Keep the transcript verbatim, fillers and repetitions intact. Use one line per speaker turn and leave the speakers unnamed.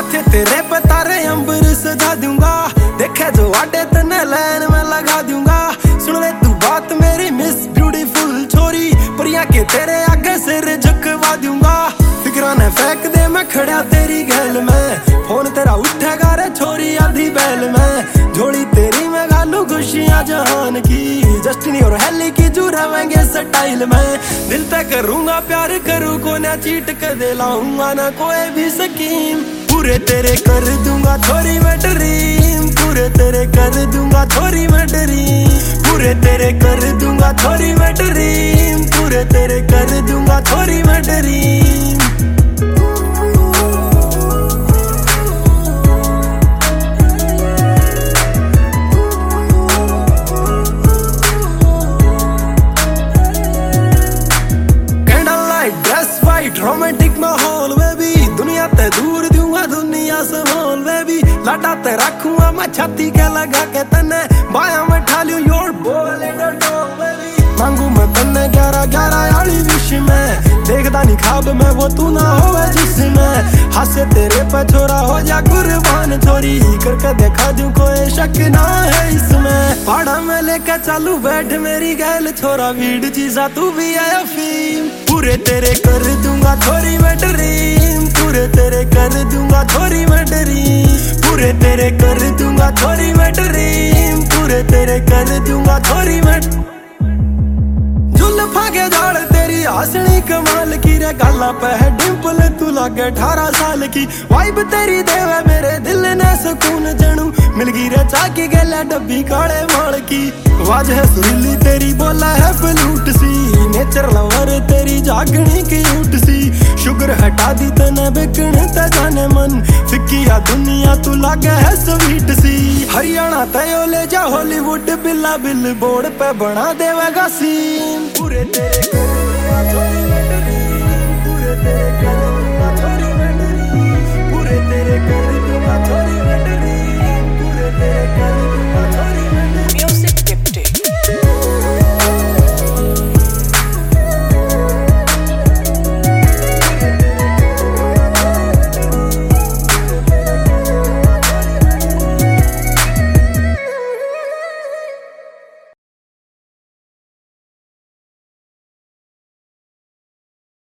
माथे तेरे पे तारे अंबर सजा दूंगा, देखे जो आटे तने लाइन में लगा दूंगा। सुन ले तू बात मेरी मिस ब्यूटीफुल छोरी, परिया के तेरे आगे सिर झुकवा दूंगा। फिक्रा ने फेंक दे मैं खड़ा तेरी गैल में, फोन तेरा उठेगा रे छोरी आधी बैल में। जोड़ी तेरी मैं गालू खुशियां जहान की, जस्टिनी और हेली की जो रहेंगे स्टाइल में। दिल पे करूंगा प्यार करूँ को ना चीट कर दे लाऊंगा ना कोई भी स्कीम। पूरे तेरे कर दूंगा छोरी मैं ड्रीम, पूरे तेरे कर दूंगा छोरी मैं ड्रीम, पूरे तेरे कर दूंगा छोरी मैं ड्रीम, पूरे तेरे कर दूंगा छोरी मैं ड्रीम। रोमांटिक माहौल में भी दुनिया ते दूर दूंगा दुनिया से माहौल में भी। लाडा ते रखूंगा मैं छाती के लगा के तने, बाया में ठालू योर बोले मांगू मैं तन्ने ग्यारह ग्यारह आली विश में। देखदा नहीं ख्वाब में वो तू ना होवे जिसमें, हासे तेरे पे छोरा हो जा कुर्बान छोरी, करके देखा दूं कोई शक ना है इसमें। पहाड़ा में लेके चालू बैठ मेरी गैल छोरा, भीड़ चीजा तू भी आया फीम। पूरे तेरे कर दूंगा छोरी मैं ड्रीम, पूरे तेरे कर दूंगा छोरी मैं ड्रीम, पूरे तेरे कर दूंगा छोरी मैं ड्रीम, पूरे तेरे कर दूंगा छोरी मैं। जुल्फा के झाड़ तेरी हंसनी कमाल की रे, गाला पे है डिंपल तू लागे अठारह साल की। वाइब तेरी देवे मेरे दिल ने सुकून जनू, मिल गई रे चाकी गला डब्बी काले माल की। आवाज है सुरीली तेरी बोला है फ्लूट सी, नेचर लवर तेरी जागनी की ऊट सी। शुगर हटा दी तने बिकन ते जाने मन, फिक्की या दुनिया तू लागे है स्वीट सी। हरियाणा तयो ले जा हॉलीवुड बिल्ला बिल बोर्ड पे बना देवेगा सीन। पूरे तेरे कर पूरे तेरे कर